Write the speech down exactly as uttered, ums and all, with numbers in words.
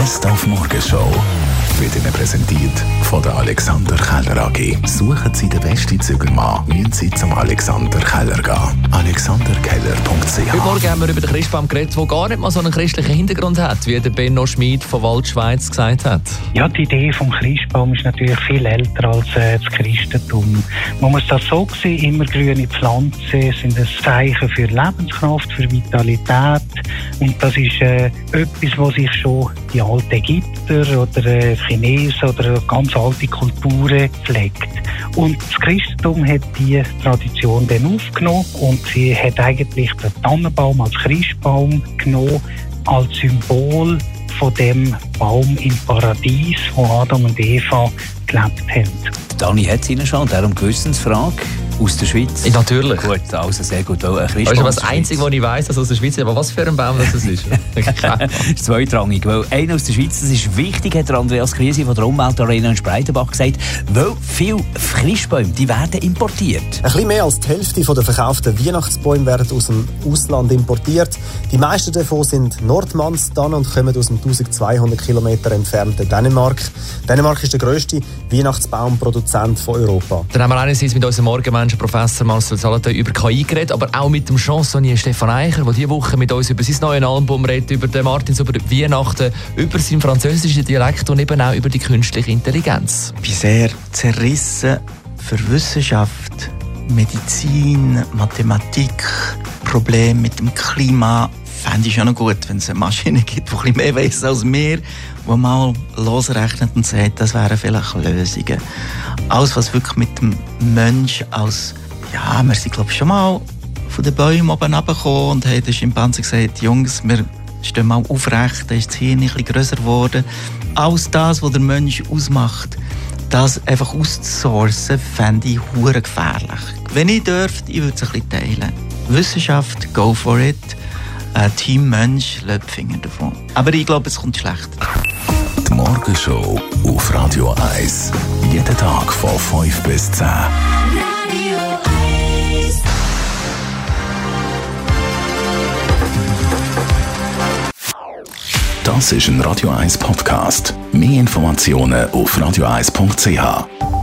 Best auf Morgenshow wird Ihnen präsentiert von der Alexander Keller A G. Suchen Sie den besten Zügelmann, müssen Sie zum Alexander Keller gehen. alexander keller punkt c h. Heute Morgen haben wir über den Christbaum geredet, der gar nicht mal so einen christlichen Hintergrund hat, wie der Benno Schmid von Waldschweiz gesagt hat. Ja, die Idee vom Christbaum ist natürlich viel älter als äh, das Christentum. Man muss das so sehen, immer grüne Pflanzen sind ein Zeichen für Lebenskraft, für Vitalität. Und das ist äh, etwas, was sich schon die alten Ägypter oder äh, Chinesen oder ganz alte Kulturen pflegt. Und das Christentum hat diese Tradition dann aufgenommen und sie hat eigentlich den Tannenbaum als Christbaum genommen, als Symbol von dem Baum im Paradies, wo Adam und Eva gelebt haben. Dani hat es Ihnen schon, darum Gewissensfrage aus der Schweiz. Ja, natürlich. Gut, also sehr gut. Weil ein Christbaum das ist aber das Einzige, was ich weiss, dass aus der Schweiz ist. Aber was für ein Baum das ist? Das ist zweitrangig. Weil einer aus der Schweiz, das ist wichtig, hat der Andreas Krise von der Umweltarena in Spreitenbach gesagt, weil viele Christbäume, die werden importiert. Ein bisschen mehr als die Hälfte der verkauften Weihnachtsbäume werden aus dem Ausland importiert. Die meisten davon sind Nordmannstannen und kommen aus dem eintausendzweihundert Kilometer entfernten Dänemark. Dänemark ist der grösste Weihnachtsbaumproduzent von Europa. Dann haben wir einerseits mit unserem Morgenmenschen Professor Marcel Salatay über K I geredet, aber auch mit dem Chansonnier Stefan Eicher, der diese Woche mit uns über sein neues Album redet, über den Martins, über Weihnachten, über seinen französischen Dialekt und eben auch über die künstliche Intelligenz. Ich bin sehr zerrissen für Wissenschaft, Medizin, Mathematik, Probleme mit dem Klima. Fände ich schon noch gut, wenn es eine Maschine gibt, die ein bisschen mehr weiss als wir, die mal losrechnet und sagt, das wären vielleicht Lösungen. Alles, was wirklich mit dem Mensch als, ja, wir sind glaube ich schon mal von den Bäumen oben runtergekommen und haben den Schimpansen gesagt, Jungs, wir stehen mal aufrecht, da ist das Hirn ein bisschen grösser geworden. Alles das, was der Mensch ausmacht, das einfach auszusourcen, fände ich hure gefährlich. Wenn ich dürfte, ich würde es ein bisschen teilen. Wissenschaft, go for it. Ein Team Mensch lässt die Finger davon. Aber ich glaube, es kommt schlecht. Die Morgenshow auf Radio eins. Jeden Tag von fünf bis zehn. Radio eins. Das ist ein Radio eins Podcast. Mehr Informationen auf radio eins punkt c h.